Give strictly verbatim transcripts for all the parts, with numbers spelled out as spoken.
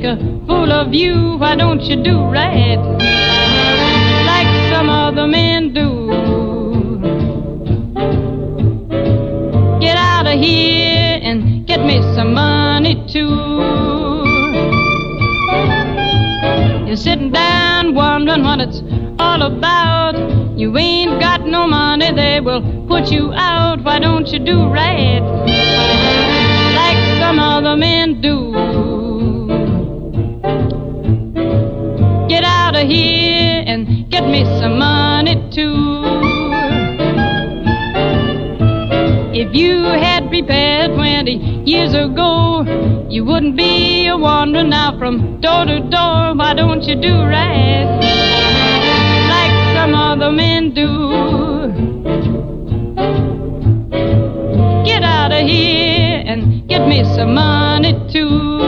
a fool of you. Why don't you do right like some other men do? Get out of here and get me some money too. You're sitting down wondering what it's all about. You ain't got no money, they will put you out. Why don't you do right like some other men do? Get out of here and get me some money too. If you had prepared twenty years ago, you wouldn't be a wandering now from door to door. Why don't you do right like some other men do? Get out of here and get me some money too.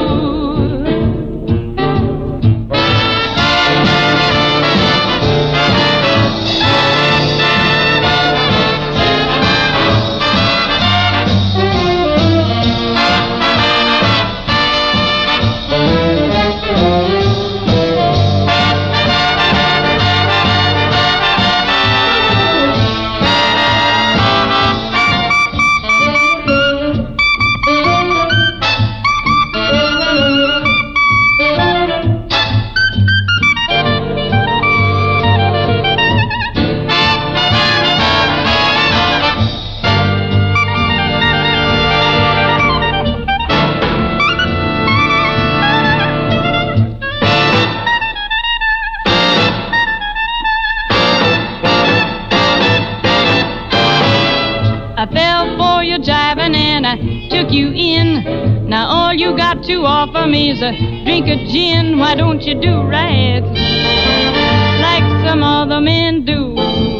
I fell for your jiving and I took you in. Now all you got to offer me is a drink of gin. Why don't you do right like some other men do?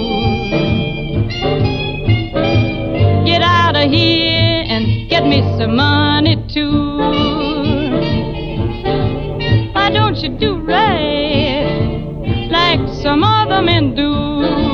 Get out of here and get me some money too. Why don't you do right like some other men do?